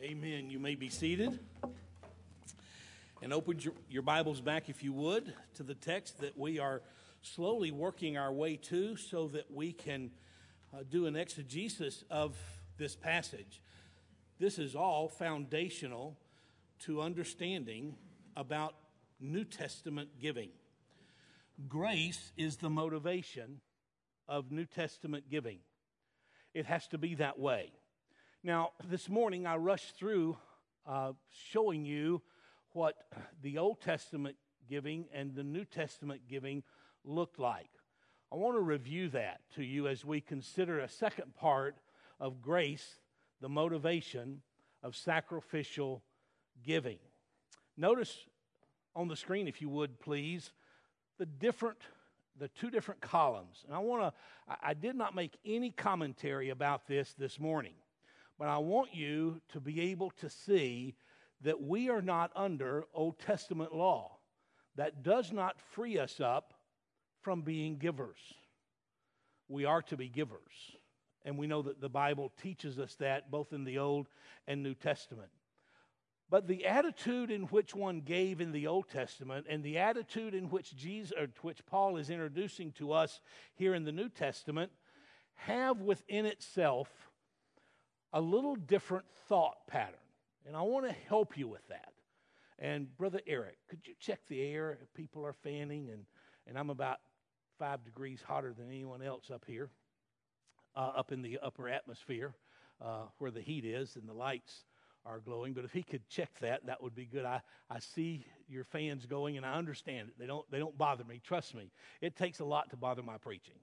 Amen. You may be seated. And open your Bibles back, if you would, to the text that we are slowly working our way to so that we can do an exegesis of this passage. This is all foundational to understanding about New Testament giving. Grace is the motivation of New Testament giving. It has to be that way. Now, this morning I rushed through showing you what the Old Testament giving and the New Testament giving looked like. I want to review that to you as we consider a second part of grace, the motivation of sacrificial giving. Notice on the screen, if you would please, the two different columns. And I did not make any commentary about this morning, but I want you to be able to see that we are not under Old Testament law. That does not free us up from being givers. We are to be givers. And we know that the Bible teaches us that both in the Old and New Testament. But the attitude in which one gave in the Old Testament and the attitude in which Paul is introducing to us here in the New Testament have within itself a little different thought pattern. And I want to help you with that. And Brother Eric, could you check the air if people are fanning? And I'm about 5 degrees hotter than anyone else up here, up in the upper atmosphere where the heat is and the lights are glowing. But if he could check that, that would be good. I see your fans going, and I understand it. They don't bother me. Trust me. It takes a lot to bother my preaching.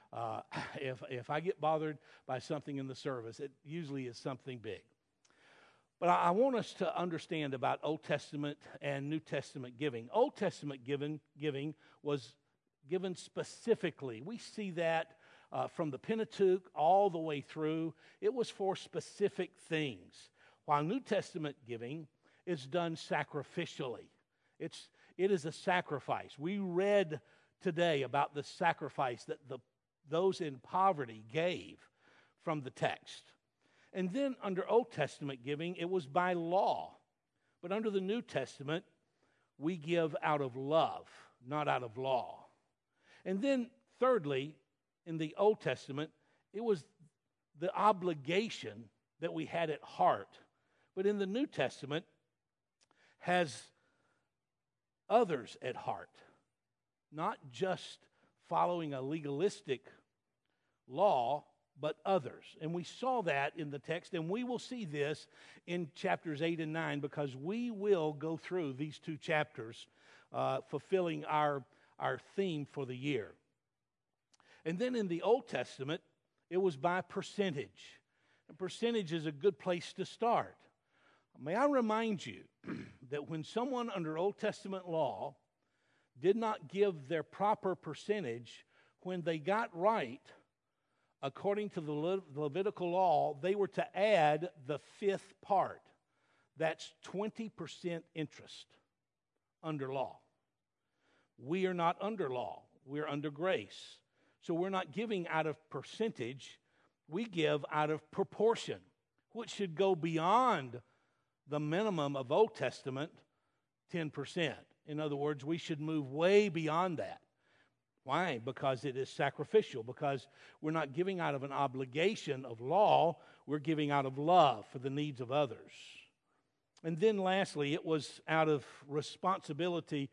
If I get bothered by something in the service, it usually is something big. But I want us to understand about Old Testament and New Testament giving. Old Testament giving was given specifically. We see that from the Pentateuch all the way through. It was for specific things. While New Testament giving is done sacrificially. It is a sacrifice. We read today about the sacrifice that those in poverty gave from the text. And then under Old Testament giving, it was by law. But under the New Testament, we give out of love, not out of law. And then thirdly, in the Old Testament, it was the obligation that we had at heart. But in the New Testament, has others at heart, not just following a legalistic law, but others. And we saw that in the text, and we will see this in chapters 8 and 9 because we will go through these two chapters fulfilling our theme for the year. And then in the Old Testament, it was by percentage. And percentage is a good place to start. May I remind you that when someone under Old Testament law did not give their proper percentage, when they got right, according to the Levitical law, they were to add the fifth part. That's 20% interest under law. We are not under law. We're under grace. So we're not giving out of percentage. We give out of proportion, which should go beyond the minimum of Old Testament, 10%. In other words, we should move way beyond that. Why? Because it is sacrificial. Because we're not giving out of an obligation of law. We're giving out of love for the needs of others. And then lastly, it was out of responsibility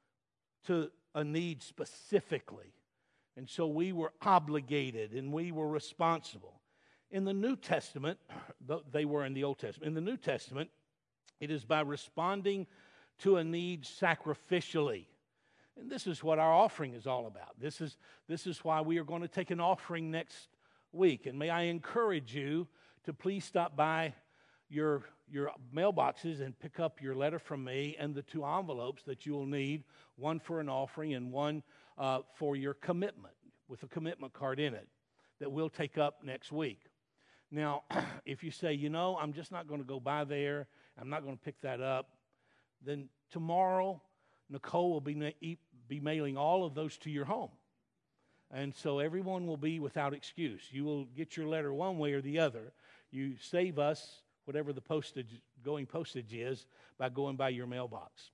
to a need specifically. And so we were obligated and we were responsible. In the New Testament, they were in the Old Testament. In the New Testament, it is by responding to a need sacrificially. And this is what our offering is all about. This is why we are going to take an offering next week. And may I encourage you to please stop by your mailboxes and pick up your letter from me and the 2 envelopes that you will need, one for an offering and one for your commitment, with a commitment card in it that we'll take up next week. Now, if you say, I'm just not going to go by there, I'm not going to pick that up, then tomorrow Nicole will be mailing all of those to your home. And so everyone will be without excuse. You will get your letter one way or the other. You save us whatever the going postage is by going by your mailbox.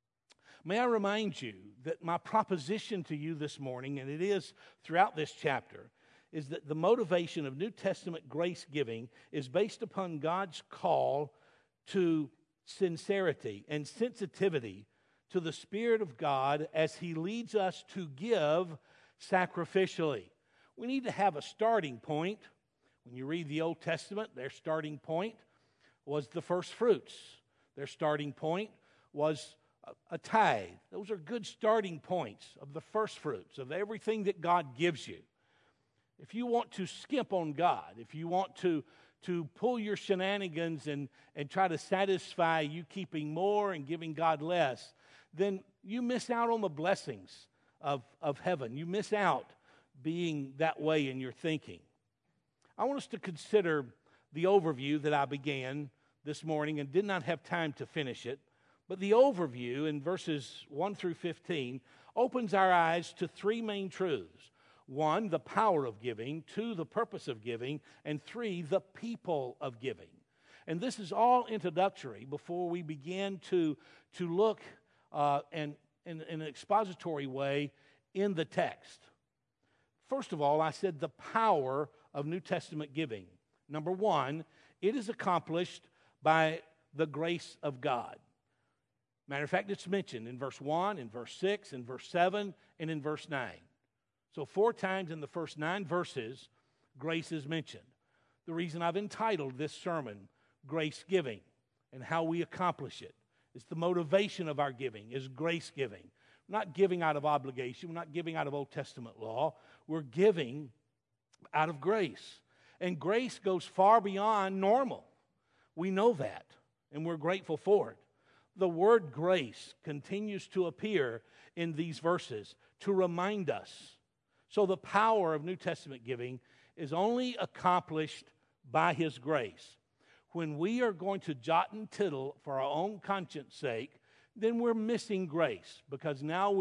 May I remind you that my proposition to you this morning, and it is throughout this chapter, is that the motivation of New Testament grace giving is based upon God's call to sincerity and sensitivity to the Spirit of God as He leads us to give sacrificially. We need to have a starting point. When you read the Old Testament, their starting point was the first fruits. Their starting point was a tithe. Those are good starting points of the first fruits, of everything that God gives you. If you want to skimp on God, if you want to pull your shenanigans and try to satisfy you keeping more and giving God less, then you miss out on the blessings of heaven. You miss out being that way in your thinking. I want us to consider the overview that I began this morning and did not have time to finish it. But the overview in verses 1 through 15 opens our eyes to three main truths. 1, the power of giving. 2, the purpose of giving. And 3, the people of giving. And this is all introductory before we begin to look in an expository way in the text. First of all, I said the power of New Testament giving. Number 1, it is accomplished by the grace of God. Matter of fact, it's mentioned in verse 1, in verse 6, in verse 7, and in verse 9. So 4 times in the first 9 verses, grace is mentioned. The reason I've entitled this sermon, Grace Giving, and how we accomplish it, is the motivation of our giving, is grace giving. We're not giving out of obligation. We're not giving out of Old Testament law. We're giving out of grace. And grace goes far beyond normal. We know that, and we're grateful for it. The word grace continues to appear in these verses to remind us. So the power of New Testament giving is only accomplished by His grace. When we are going to jot and tittle for our own conscience sake, then we're missing grace, because now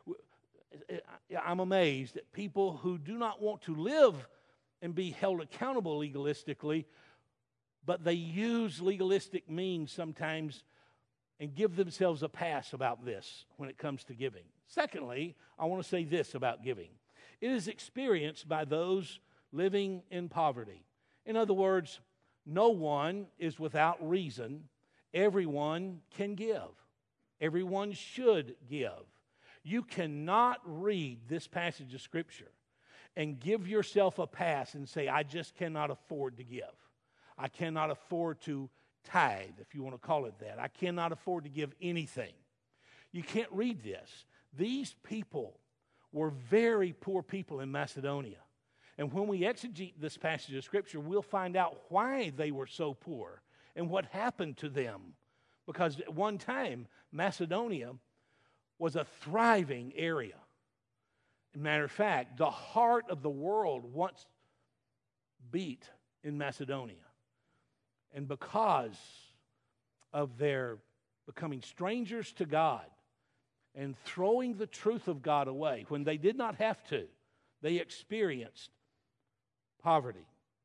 I'm amazed at people who do not want to live and be held accountable legalistically, but they use legalistic means sometimes and give themselves a pass about this when it comes to giving. Secondly, I want to say this about giving. It is experienced by those living in poverty. In other words, no one is without reason. Everyone can give. Everyone should give. You cannot read this passage of Scripture and give yourself a pass and say, I just cannot afford to give. I cannot afford to tithe, if you want to call it that. I cannot afford to give anything. You can't read this. These people were very poor people in Macedonia. And when we exegete this passage of Scripture, we'll find out why they were so poor and what happened to them. Because at one time, Macedonia was a thriving area. As a matter of fact, the heart of the world once beat in Macedonia. And because of their becoming strangers to God and throwing the truth of God away when they did not have to, they experienced poverty.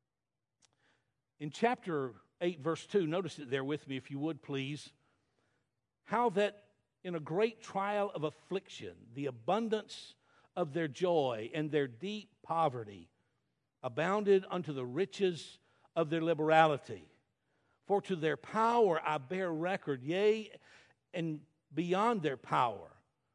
In chapter 8, verse 2, notice it there with me if you would, please. How that in a great trial of affliction, the abundance of their joy and their deep poverty abounded unto the riches of their liberality. For to their power I bear record, yea, and beyond their power,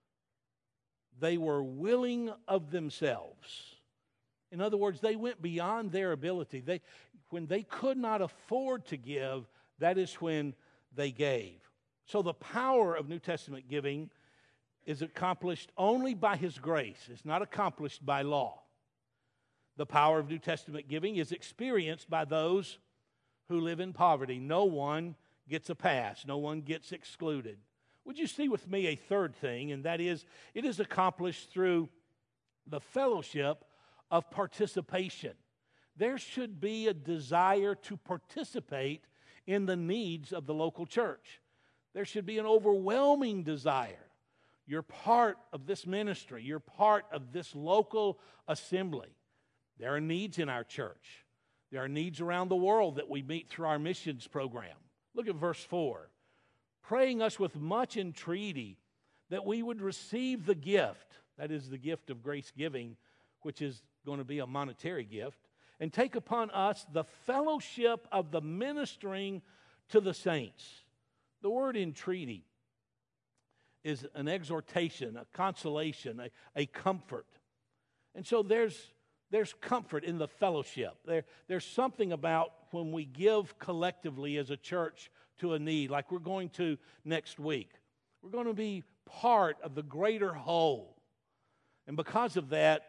they were willing of themselves. In other words, they went beyond their ability. When they could not afford to give, that is when they gave. So the power of New Testament giving is accomplished only by His grace. It's not accomplished by law. The power of New Testament giving is experienced by those who live in poverty. No one gets a pass. No one gets excluded. Would you see with me a third thing, and that is, it is accomplished through the fellowship of participation. There should be a desire to participate in the needs of the local church. There should be an overwhelming desire. You're part of this ministry. You're part of this local assembly. There are needs in our church. There are needs around the world that we meet through our missions program. Look at verse 4. Praying us with much entreaty that we would receive the gift, that is the gift of grace giving, which is going to be a monetary gift, and take upon us the fellowship of the ministering to the saints. The word entreaty is an exhortation, a consolation, a comfort. And so there's comfort in the fellowship. There's something about when we give collectively as a church to a need, like we're going to next week. We're going to be part of the greater whole. And because of that,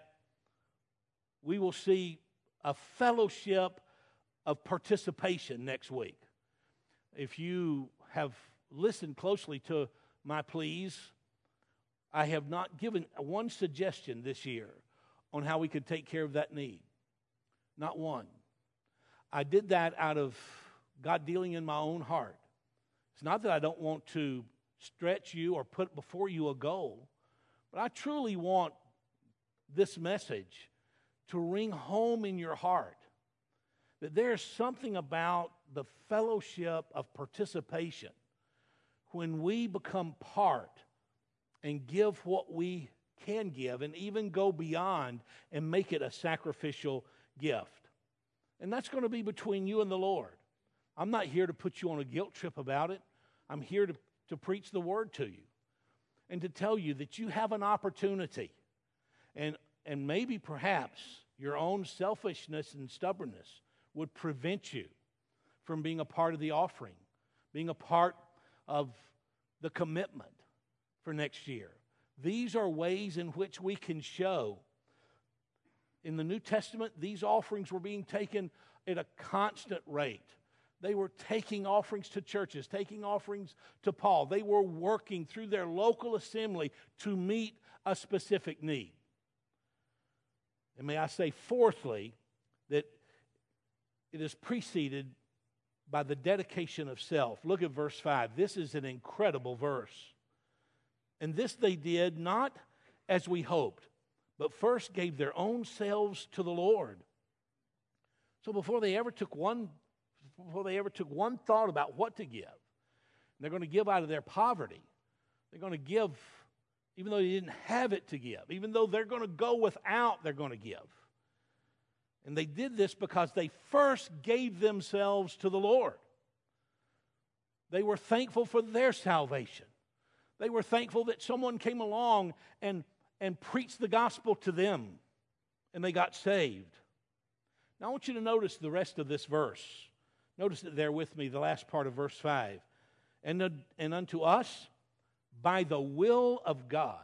we will see a fellowship of participation next week. If you have listened closely to my pleas, I have not given one suggestion this year on how we could take care of that need. Not one. I did that out of God dealing in my own heart. It's not that I don't want to stretch you or put before you a goal, but I truly want this message to ring home in your heart that there's something about the fellowship of participation when we become part and give what we can give and even go beyond and make it a sacrificial gift. And that's going to be between you and the Lord. I'm not here to put you on a guilt trip about it. I'm here to preach the word to you and to tell you that you have an opportunity. And maybe perhaps your own selfishness and stubbornness would prevent you from being a part of the offering, being a part of the commitment for next year. These are ways in which we can show. In the New Testament, these offerings were being taken at a constant rate. They were taking offerings to churches, taking offerings to Paul. They were working through their local assembly to meet a specific need. And may I say, fourthly, that it is preceded by the dedication of self. Look at verse 5. This is an incredible verse. And this they did not as we hoped, but first gave their own selves to the Lord. So before they ever took one thought about what to give, they're going to give out of their poverty. They're going to give even though they didn't have it to give. Even though they're going to go without, they're going to give. And they did this because they first gave themselves to the Lord. They were thankful for their salvation. They were thankful that someone came along and preached the gospel to them, and they got saved. Now I want you to notice the rest of this verse. Notice it there with me, the last part of verse 5. And unto us, by the will of God.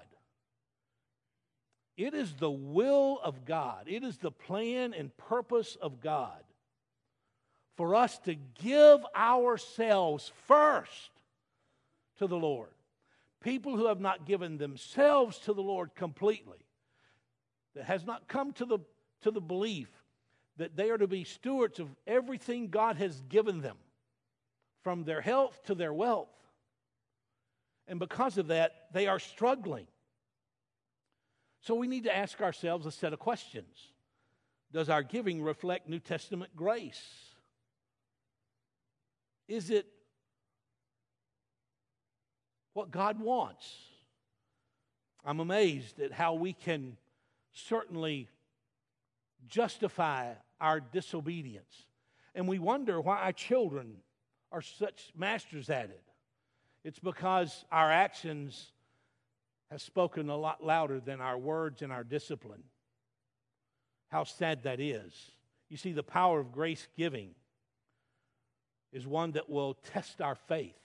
It is the will of God. It is the plan and purpose of God for us to give ourselves first to the Lord. People who have not given themselves to the Lord completely, that has not come to the belief that they are to be stewards of everything God has given them, from their health to their wealth. And because of that, they are struggling. So we need to ask ourselves a set of questions. Does our giving reflect New Testament grace? Is it what God wants? I'm amazed at how we can certainly justify our disobedience. And we wonder why our children are such masters at it. It's because our actions have spoken a lot louder than our words and our discipline. How sad that is. You see, the power of grace giving is one that will test our faith.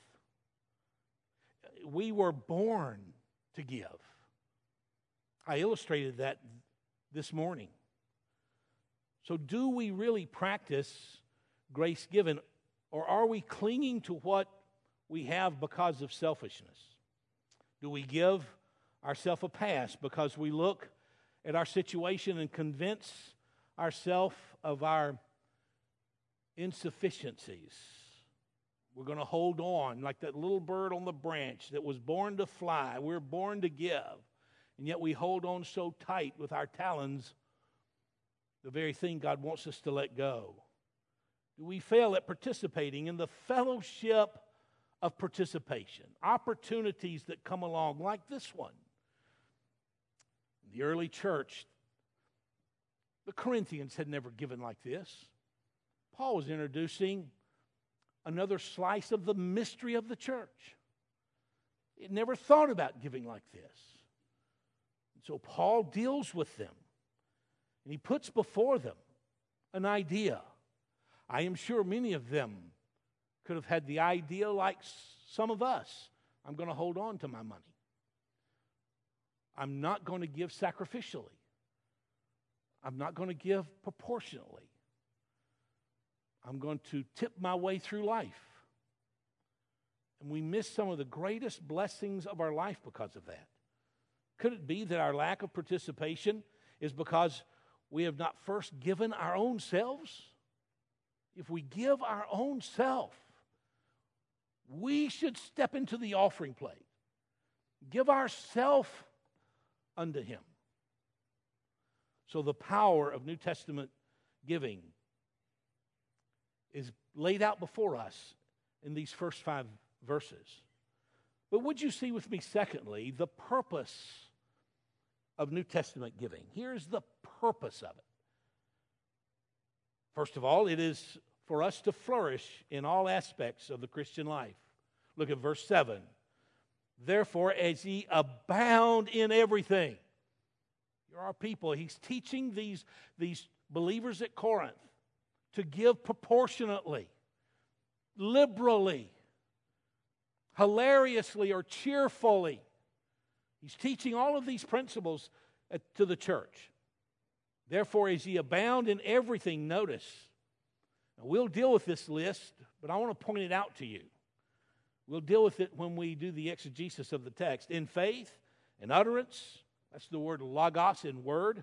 We were born to give. I illustrated that this morning. So do we really practice grace given, or are we clinging to what we have because of selfishness? Do we give ourselves a pass because we look at our situation and convince ourselves of our insufficiencies? We're going to hold on like that little bird on the branch that was born to fly. We're born to give, and yet we hold on so tight with our talons, the very thing God wants us to let go. do we fail at participating in the fellowship of participation, opportunities that come along like this one. The early church, the Corinthians had never given like this. Paul was introducing another slice of the mystery of the church. It never thought about giving like this. And so Paul deals with them, and he puts before them an idea. I am sure many of them could have had the idea like some of us. I'm going to hold on to my money. I'm not going to give sacrificially. I'm not going to give proportionately. I'm going to tip my way through life. And we miss some of the greatest blessings of our life because of that. Could it be that our lack of participation is because we have not first given our own selves? If we give our own self, we should step into the offering plate. Give ourself unto Him. So the power of New Testament giving is laid out before us in these first 5 verses. But would you see with me, secondly, the purpose of New Testament giving? Here's the purpose of it. First of all, it is for us to flourish in all aspects of the Christian life. Look at verse 7. Therefore, as ye abound in everything. You're our people. He's teaching these believers at Corinth to give proportionately, liberally, hilariously, or cheerfully. He's teaching all of these principles to the church. Therefore, as ye abound in everything, notice. Now, we'll deal with this list, but I want to point it out to you. We'll deal with it when we do the exegesis of the text. In faith, in utterance, that's the word logos in word,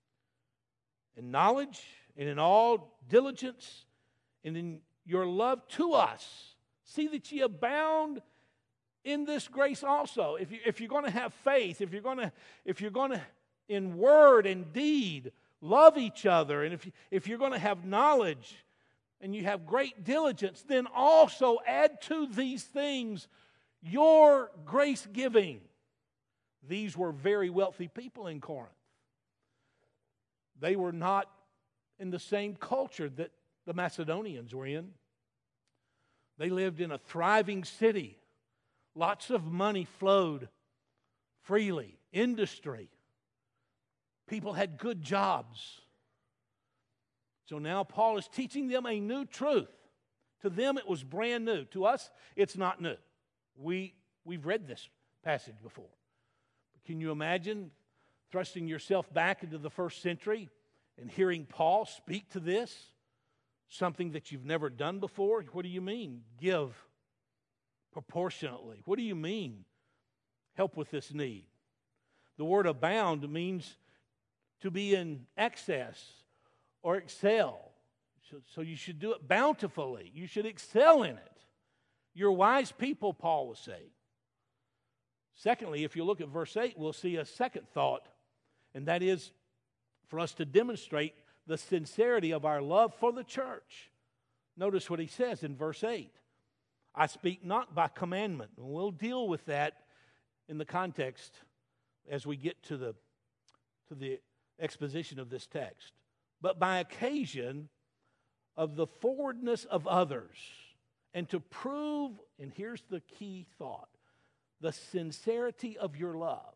in knowledge, and in all diligence, and in your love to us. See that ye abound in this grace also. If you're going to have faith, if you're going to in word and deed love each other, and if you're going to have knowledge and you have great diligence, then also add to these things your grace giving. These were very wealthy people in Corinth. They were not in the same culture that the Macedonians were in. They lived in a thriving city. Lots of money flowed freely. Industry. People had good jobs. So now Paul is teaching them a new truth. To them it was brand new. To us, it's not new. We've read this passage before. But can you imagine thrusting yourself back into the first century and hearing Paul speak to this? Something that you've never done before? What do you mean? Give proportionately. What do you mean? Help with this need. The word abound means to be in excess or excel. So you should do it bountifully. You should excel in it. You're wise people, Paul was saying. Secondly, if you look at verse 8, we'll see a second thought, and that is for us to demonstrate the sincerity of our love for the church. Notice what he says in verse 8. I speak not by commandment. And we'll deal with that in the context as we get to the exposition of this text. But by occasion of the forwardness of others, and to prove, and here's the key thought, the sincerity of your love.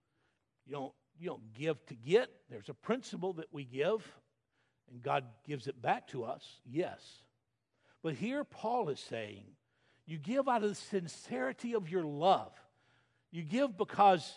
You don't give to get. There's a principle that we give, and God gives it back to us, yes. But here Paul is saying, you give out of the sincerity of your love. You give because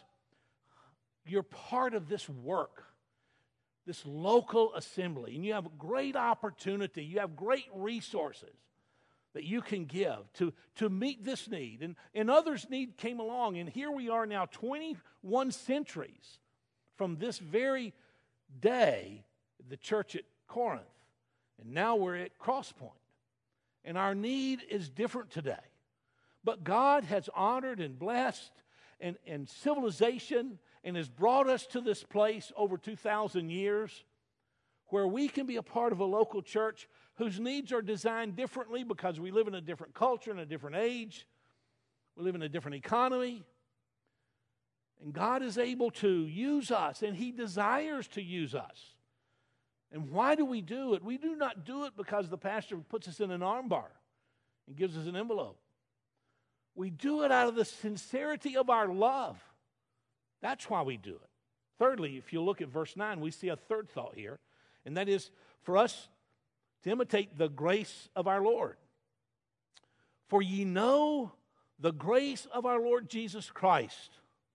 you're part of this work, this local assembly, and you have a great opportunity, you have great resources that you can give to meet this need. And others' need came along, and here we are now 21 centuries from this very day, the church at Corinth. And now we're at Crosspoint. And our need is different today. But God has honored and blessed and civilization and has brought us to this place over 2,000 years where we can be a part of a local church whose needs are designed differently because we live in a different culture and a different age. We live in a different economy. And God is able to use us, and He desires to use us. And why do we do it? We do not do it because the pastor puts us in an armbar and gives us an envelope. We do it out of the sincerity of our love. That's why we do it. Thirdly, if you look at verse 9, we see a third thought here, and that is for us to imitate the grace of our Lord. For ye know the grace of our Lord Jesus Christ,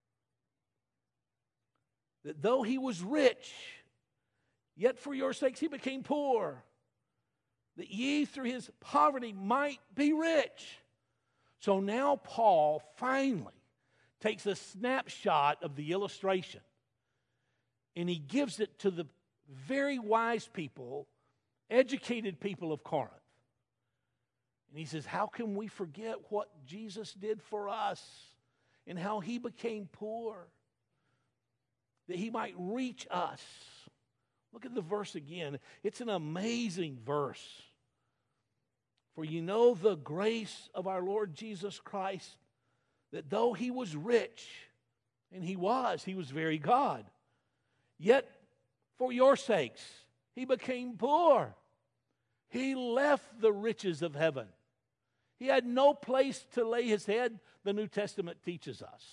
that though He was rich, yet for your sakes He became poor, that ye through His poverty might be rich. So now Paul finally takes a snapshot of the illustration, and he gives it to the very wise people, educated people of Corinth. And he says, how can we forget what Jesus did for us and how He became poor, that He might reach us? Look at the verse again. It's an amazing verse. For you know the grace of our Lord Jesus Christ, that though He was rich, and He was very God, yet for your sakes He became poor. He left the riches of heaven. He had no place to lay His head, the New Testament teaches us.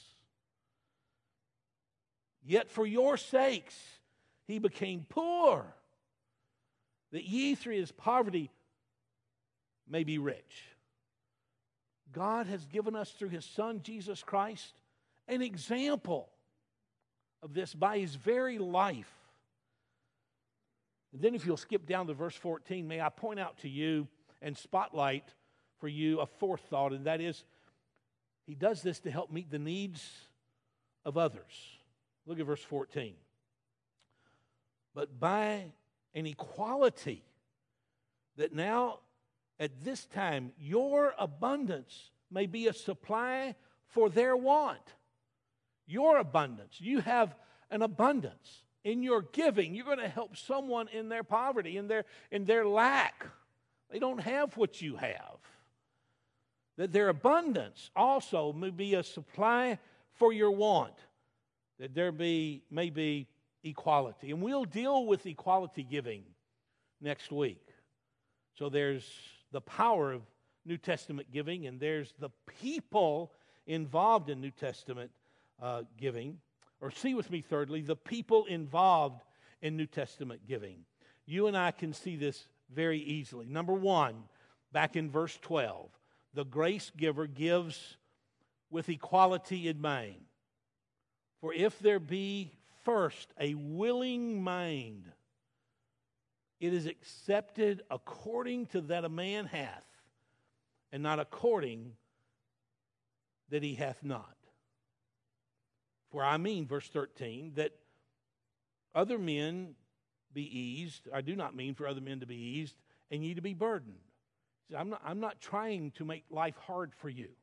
Yet for your sakes He became poor, that ye through His poverty may be rich. God has given us through His Son, Jesus Christ, an example of this by His very life. And then if you'll skip down to verse 14, may I point out to you and spotlight for you a fourth thought, and that is He does this to help meet the needs of others. Look at verse 14. But by an equality that now at this time your abundance may be a supply for their want. Your abundance. You have an abundance. In your giving, you're going to help someone in their poverty, in their lack. They don't have what you have. That their abundance also may be a supply for your want. That there may be equality. And we'll deal with equality giving next week. So there's the power of New Testament giving, and there's the people involved in New Testament giving. Or see with me, thirdly, the people involved in New Testament giving. You and I can see this very easily. Number one, back in verse 12, the grace giver gives with equality in mind. For if there be first a willing mind, it is accepted according to that a man hath, and not according that he hath not. For I mean, verse 13, that other men be eased. I do not mean for other men to be eased, and ye to be burdened. See, I'm not trying to make life hard for you.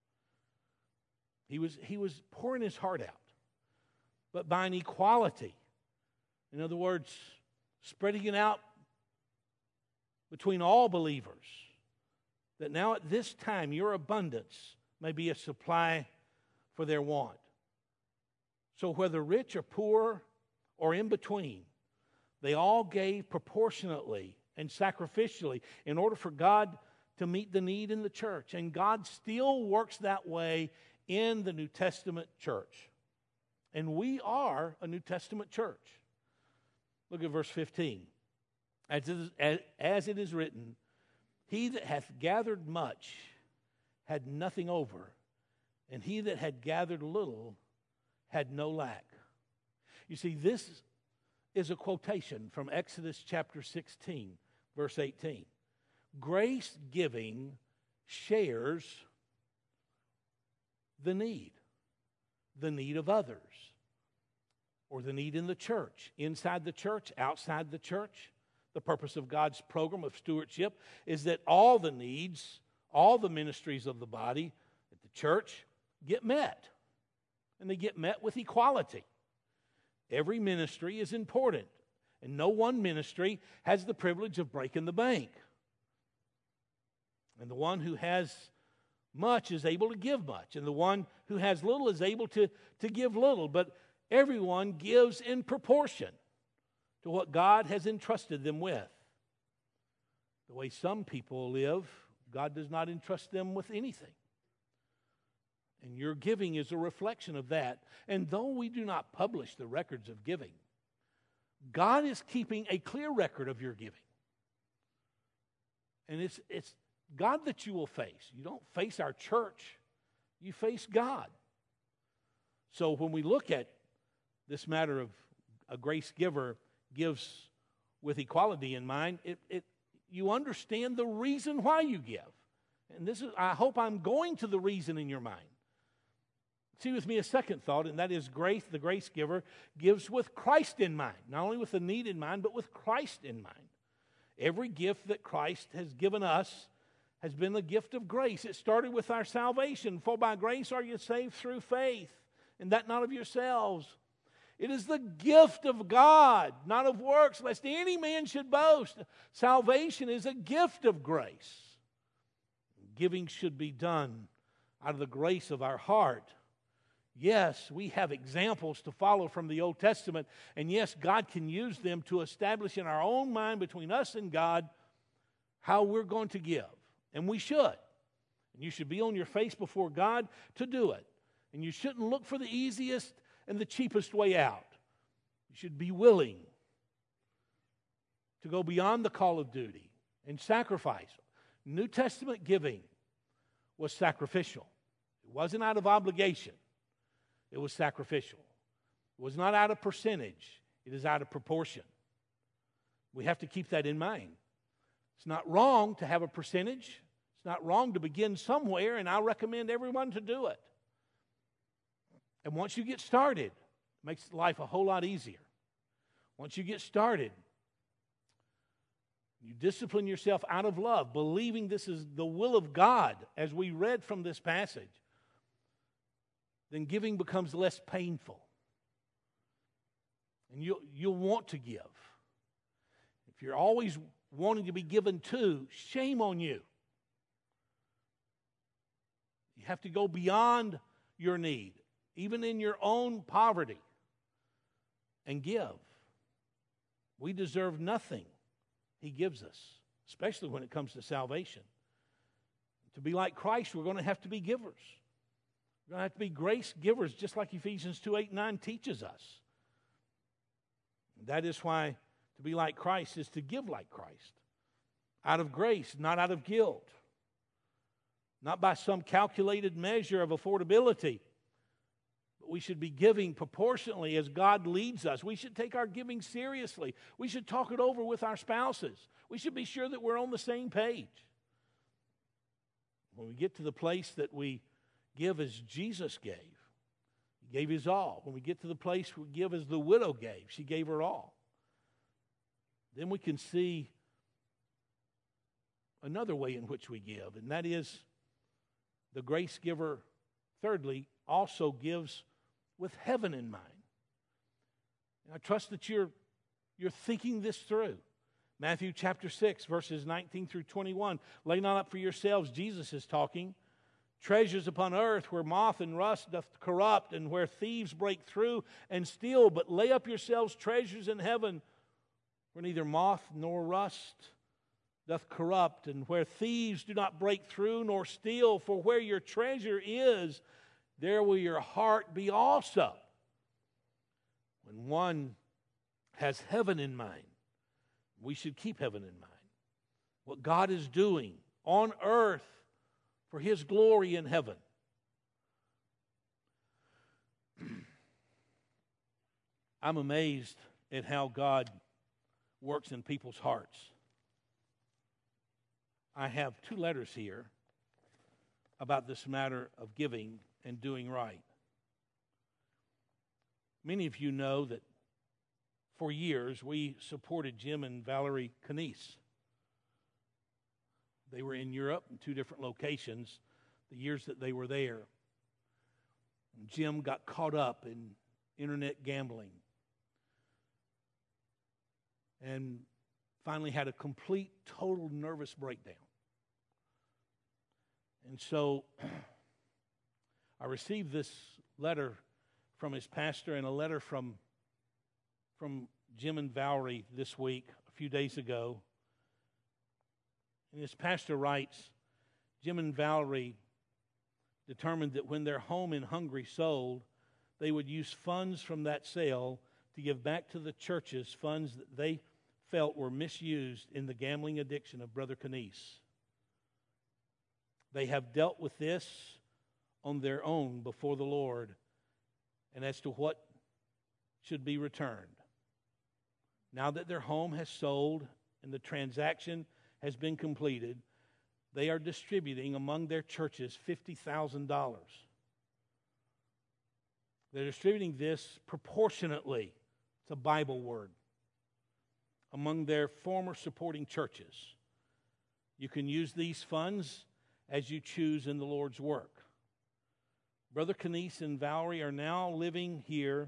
He was pouring his heart out. But by an equality, in other words, spreading it out between all believers, that now at this time your abundance may be a supply for their want. So whether rich or poor or in between, they all gave proportionately and sacrificially in order for God to meet the need in the church. And God still works that way in the New Testament church. And we are a New Testament church. Look at verse 15. As it is written, he that hath gathered much had nothing over, and he that had gathered little had no lack. You see, this is a quotation from Exodus chapter 16, verse 18. Grace giving shares the need of others, or the need in the church, inside the church, outside the church. The purpose of God's program of stewardship is that all the needs, all the ministries of the body at the church get met. And they get met with equality. Every ministry is important, and no one ministry has the privilege of breaking the bank. And the one who has much is able to give much. And the one who has little is able to give little. But everyone gives in proportion to what God has entrusted them with. The way some people live, God does not entrust them with anything. And your giving is a reflection of that. And though we do not publish the records of giving, God is keeping a clear record of your giving. And it's God that you will face. You don't face our church. You face God. So when we look at this matter of a grace giver gives with equality in mind, you understand the reason why you give. And I hope I'm going to the reason in your mind. See with me a second thought, and that is grace. The grace giver gives with Christ in mind. Not only with the need in mind, but with Christ in mind. Every gift that Christ has given us has been a gift of grace. It started with our salvation. For by grace are you saved through faith, and that not of yourselves. It is the gift of God, not of works, lest any man should boast. Salvation is a gift of grace. Giving should be done out of the grace of our heart. Yes, we have examples to follow from the Old Testament, and yes, God can use them to establish in our own mind between us and God how we're going to give, and we should. And you should be on your face before God to do it, and you shouldn't look for the easiest and the cheapest way out. You should be willing to go beyond the call of duty and sacrifice. New Testament giving was sacrificial. It wasn't out of obligation. It was sacrificial. It was not out of percentage. It is out of proportion. We have to keep that in mind. It's not wrong to have a percentage. It's not wrong to begin somewhere, and I recommend everyone to do it. And once you get started, it makes life a whole lot easier. Once you get started, you discipline yourself out of love, believing this is the will of God, as we read from this passage. Then giving becomes less painful. And you'll want to give. If you're always wanting to be given to, shame on you. You have to go beyond your need, even in your own poverty, and give. We deserve nothing He gives us, especially when it comes to salvation. To be like Christ, we're going to have to be givers. We're going to have to be grace givers, just like Ephesians 2:8-9 teaches us. That is why to be like Christ is to give like Christ. Out of grace, not out of guilt. Not by some calculated measure of affordability. But we should be giving proportionately as God leads us. We should take our giving seriously. We should talk it over with our spouses. We should be sure that we're on the same page. When we get to the place that we give as Jesus gave. He gave His all. When we get to the place we give as the widow gave, she gave her all. Then we can see another way in which we give, and that is the grace giver, thirdly, also gives with heaven in mind. And I trust that you're thinking this through. Matthew chapter 6, verses 19 through 21. Lay not up for yourselves, Jesus is talking, treasures upon earth where moth and rust doth corrupt and where thieves break through and steal, but lay up yourselves treasures in heaven where neither moth nor rust doth corrupt and where thieves do not break through nor steal. For where your treasure is, there will your heart be also. When one has heaven in mind, we should keep heaven in mind. What God is doing on earth for His glory in heaven. I'm amazed at how God works in people's hearts. I have 2 letters here about this matter of giving and doing right. Many of you know that for years we supported Jim and Valerie Canese. They were in Europe in 2 different locations the years that they were there. Jim got caught up in internet gambling and finally had a complete, total nervous breakdown. And so I received this letter from his pastor and a letter from Jim and Valerie this week, a few days ago. And his pastor writes, Jim and Valerie determined that when their home in Hungary sold, they would use funds from that sale to give back to the churches funds that they felt were misused in the gambling addiction of Brother Knies. They have dealt with this on their own before the Lord and as to what should be returned. Now that their home has sold and the transaction has been completed, they are distributing among their churches $50,000. They're distributing this proportionately, it's a Bible word, among their former supporting churches. You can use these funds as you choose in the Lord's work. Brother Knies and Valerie are now living here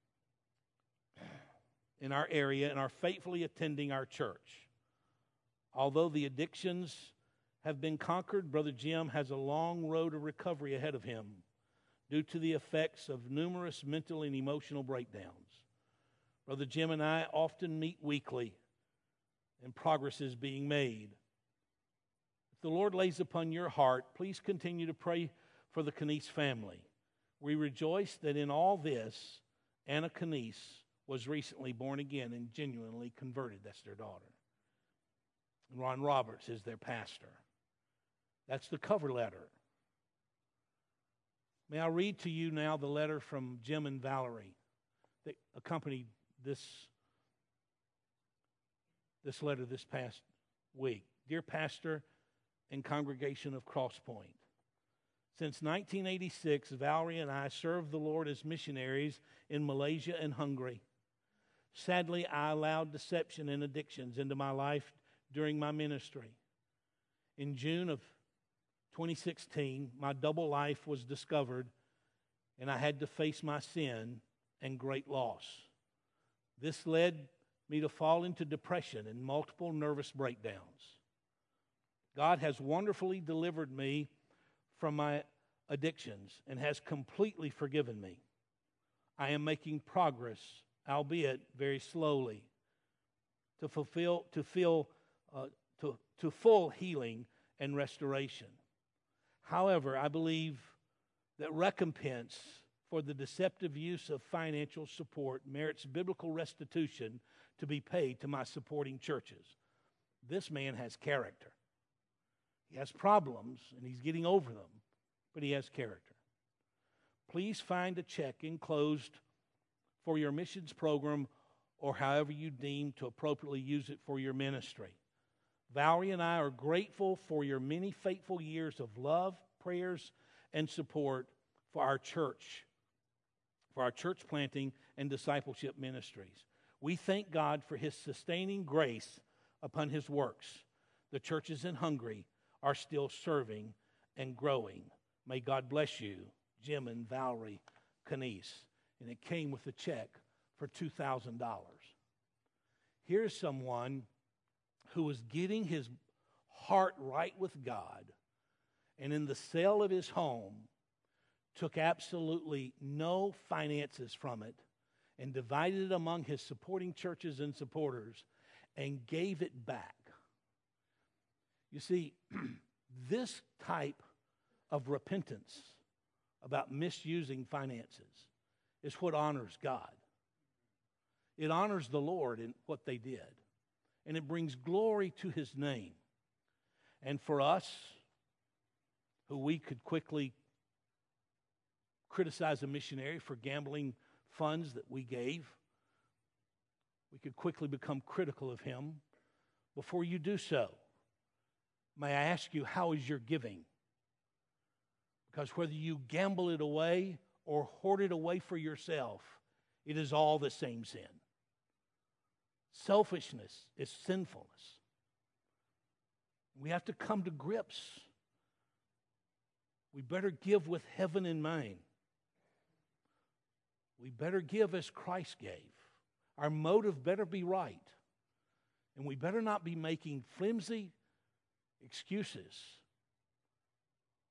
in our area and are faithfully attending our church. Although the addictions have been conquered, Brother Jim has a long road of recovery ahead of him due to the effects of numerous mental and emotional breakdowns. Brother Jim and I often meet weekly, and progress is being made. If the Lord lays upon your heart, please continue to pray for the Knies family. We rejoice that in all this, Anna Knies was recently born again and genuinely converted. That's their daughter. Ron Roberts is their pastor. That's the cover letter. May I read to you now the letter from Jim and Valerie that accompanied this letter this past week. Dear Pastor and congregation of Cross Point, since 1986, Valerie and I served the Lord as missionaries in Malaysia and Hungary. Sadly, I allowed deception and addictions into my life during my ministry. In June of 2016, my double life was discovered, and I had to face my sin and great loss. This led me to fall into depression and multiple nervous breakdowns. God has wonderfully delivered me from my addictions and has completely forgiven me. I am making progress, albeit very slowly, to full healing and restoration. However, I believe that recompense for the deceptive use of financial support merits biblical restitution to be paid to my supporting churches. This man has character. He has problems, and he's getting over them, but he has character. Please find a check enclosed for your missions program or however you deem to appropriately use it for your ministry. Valerie and I are grateful for your many faithful years of love, prayers, and support for our church planting and discipleship ministries. We thank God for His sustaining grace upon His works. The churches in Hungary are still serving and growing. May God bless you, Jim and Valerie Knies. And it came with a check for $2,000. Here's someone who was getting his heart right with God, and in the sale of his home, took absolutely no finances from it and divided it among his supporting churches and supporters and gave it back. You see, this type of repentance about misusing finances is what honors God. It honors the Lord in what they did. And it brings glory to His name. And for us, who we could quickly criticize a missionary for gambling funds that we gave, we could quickly become critical of him. Before you do so, may I ask you, how is your giving? Because whether you gamble it away or hoard it away for yourself, it is all the same sin. Selfishness is sinfulness. We have to come to grips. We better give with heaven in mind. We better give as Christ gave. Our motive better be right. And we better not be making flimsy excuses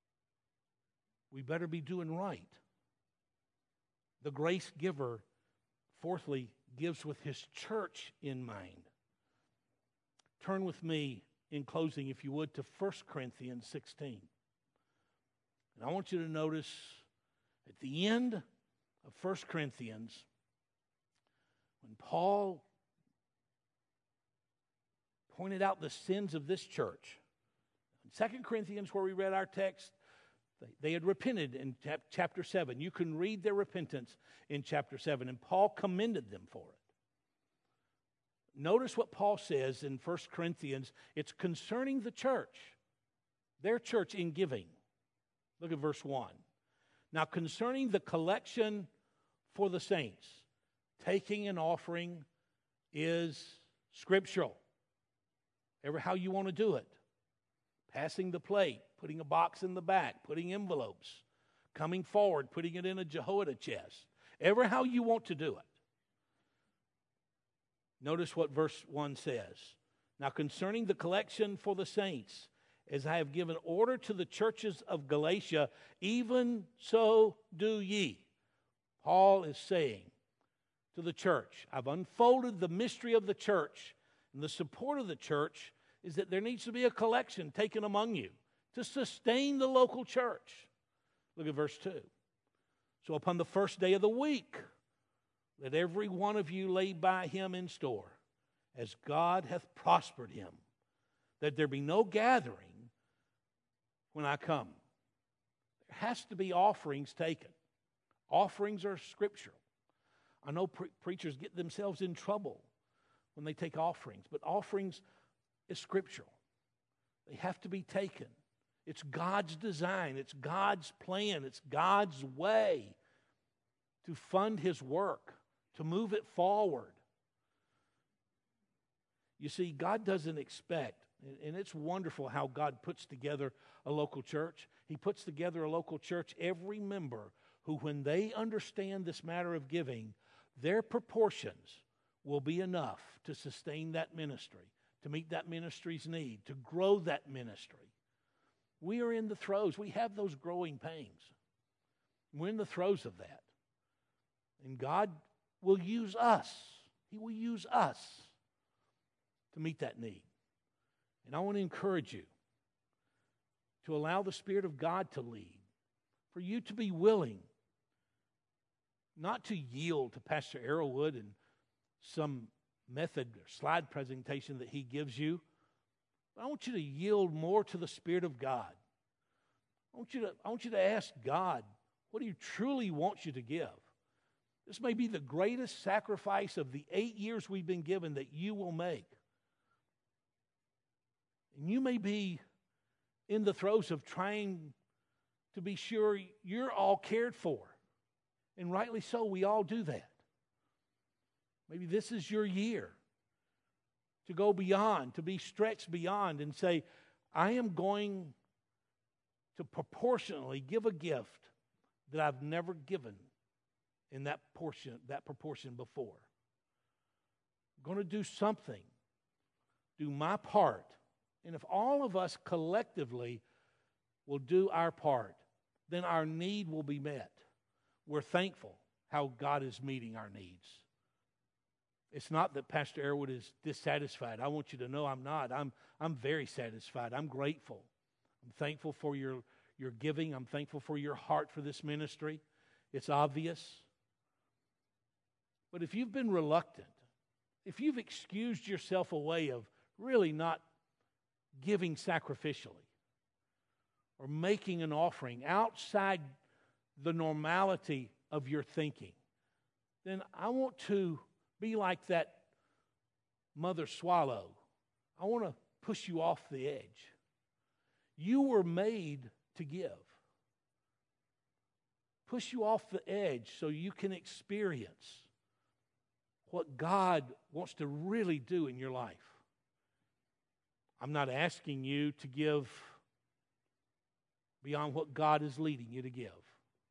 we better be doing right. The grace giver, fourthly, gives with his church in mind. Turn with me in closing, if you would, to 1 Corinthians 16. And I want you to notice at the end of 1 Corinthians, when Paul pointed out the sins of this church. In 2 Corinthians, where we read our text, they had repented in chapter 7. You can read their repentance in chapter 7, and Paul commended them for it. Notice what Paul says in 1 Corinthians. It's concerning the church, their church in giving. Look at verse 1. Now concerning the collection for the saints, taking an offering is scriptural. Ever how you want to do it. Passing the plate, putting a box in the back, putting envelopes, coming forward, putting it in a Jehoiada chest. Ever how you want to do it. Notice what verse 1 says. Now concerning the collection for the saints, as I have given order to the churches of Galatia, even so do ye. Paul is saying to the church, I've unfolded the mystery of the church, and the support of the church is that there needs to be a collection taken among you to sustain the local church. Look at verse 2. So upon the first day of the week, let every one of you lay by him in store, as God hath prospered him, that there be no gathering when I come. There has to be offerings taken. Offerings are scriptural. I know preachers get themselves in trouble when they take offerings, but offerings is scriptural. They have to be taken. It's God's design. It's God's plan. It's God's way to fund His work, to move it forward. You see, God doesn't expect, and it's wonderful how God puts together a local church. He puts together a local church, every member who, when they understand this matter of giving, their proportions will be enough to sustain that ministry, to meet that ministry's need, to grow that ministry. We are in the throes. We have those growing pains. We're in the throes of that. And God will use us. He will use us to meet that need. And I want to encourage you to allow the Spirit of God to lead, for you to be willing not to yield to Pastor Arrowwood and some method or slide presentation that he gives you, but I want you to yield more to the Spirit of God. I want you to ask God, what He truly wants you to give. This may be the greatest sacrifice of the 8 years we've been given that you will make. And you may be in the throes of trying to be sure you're all cared for. And rightly so, we all do that. Maybe this is your year to go beyond, to be stretched beyond and say, I am going to proportionally give a gift that I've never given in that proportion before. I'm going to do something, do my part. And if all of us collectively will do our part, then our need will be met. We're thankful how God is meeting our needs. It's not that Pastor Arrowwood is dissatisfied. I want you to know I'm not. I'm very satisfied. I'm grateful. I'm thankful for your giving. I'm thankful for your heart for this ministry. It's obvious. But if you've been reluctant, if you've excused yourself away of really not giving sacrificially or making an offering outside the normality of your thinking, then I want to be like that mother swallow. I want to push you off the edge. You were made to give. Push you off the edge so you can experience what God wants to really do in your life. I'm not asking you to give beyond what God is leading you to give.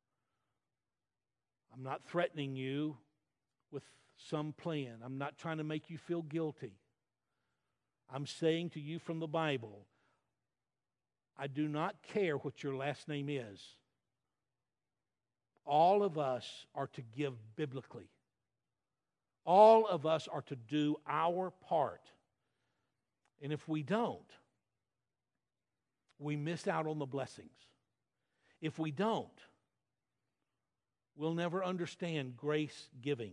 I'm not threatening you with some plan. I'm not trying to make you feel guilty. I'm saying to you from the Bible, I do not care what your last name is. all of us are to give biblically. All of us are to do our part. And if we don't, we miss out on the blessings. If we don't, we'll never understand grace giving.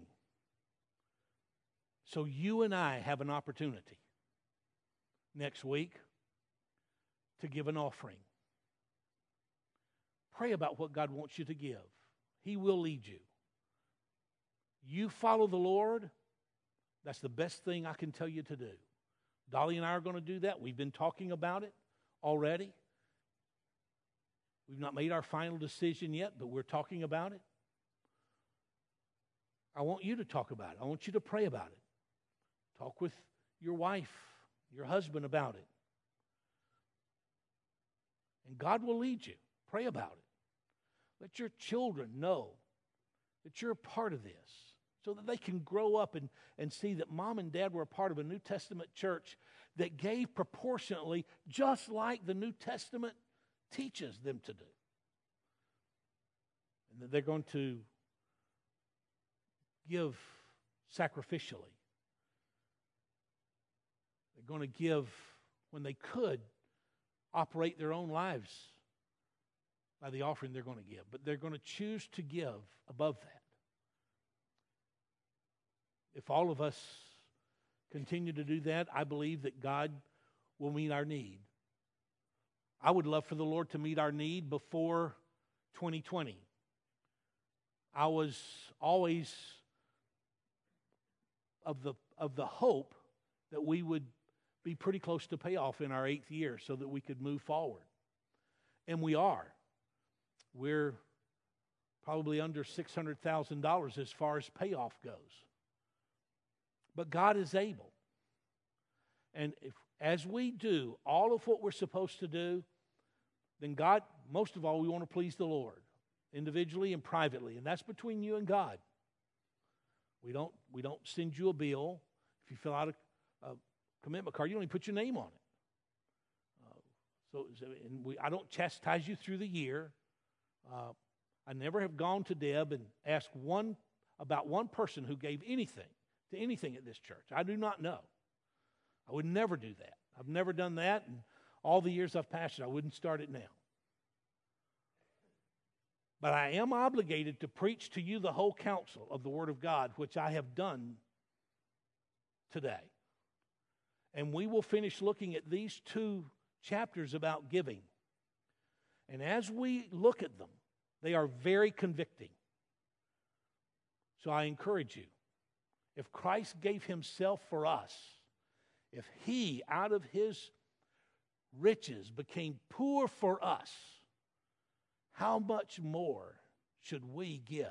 So you and I have an opportunity next week to give an offering. Pray about what God wants you to give. He will lead you. You follow the Lord, that's the best thing I can tell you to do. Dolly and I are going to do that. We've been talking about it already. We've not made our final decision yet, but we're talking about it. I want you to talk about it. I want you to pray about it. Talk with your wife, your husband about it. And God will lead you. Pray about it. Let your children know that you're a part of this so that they can grow up and see that mom and dad were a part of a New Testament church that gave proportionately just like the New Testament teaches them to do. And that they're going to give sacrificially. They're going to give when they could operate their own lives by the offering they're going to give. But they're going to choose to give above that. If all of us continue to do that, I believe that God will meet our need. I would love for the Lord to meet our need before 2020. I was always of the hope that we would be pretty close to payoff in our 8th year so that we could move forward. And we are. We're probably under $600,000 as far as payoff goes. But God is able. And as we do all of what we're supposed to do, then God, most of all, we want to please the Lord, individually and privately. And that's between you and God. We don't send you a bill. If you fill out a commitment card, you don't even put your name on it. I don't chastise you through the year. I never have gone to Deb and asked about one person who gave anything to anything at this church. I do not know. I would never do that. I've never done that, and all the years I've pastored, I wouldn't start it now. But I am obligated to preach to you the whole counsel of the Word of God, which I have done today. And we will finish looking at these 2 chapters about giving. And as we look at them, they are very convicting. So I encourage you, if Christ gave himself for us, if he, out of his riches, became poor for us, how much more should we give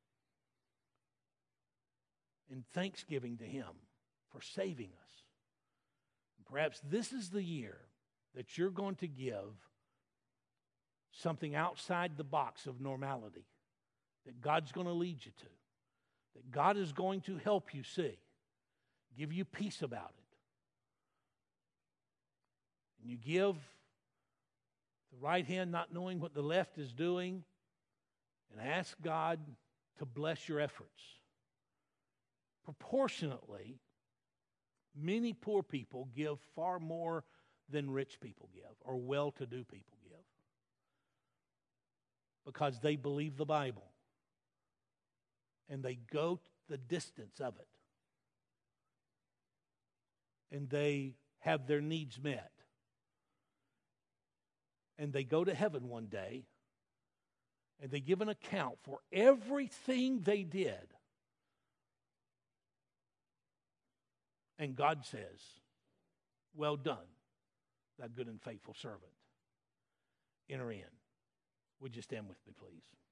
in thanksgiving to him for saving us? Perhaps this is the year that you're going to give something outside the box of normality that God's going to lead you to, that God is going to help you see, give you peace about it. And you give the right hand not knowing what the left is doing, and ask God to bless your efforts. Proportionately, many poor people give far more than rich people give or well-to-do people give because they believe the Bible and they go the distance of it and they have their needs met and they go to heaven one day and they give an account for everything they did. And God says, "Well done, thou good and faithful servant. Enter in." Would you stand with me, please?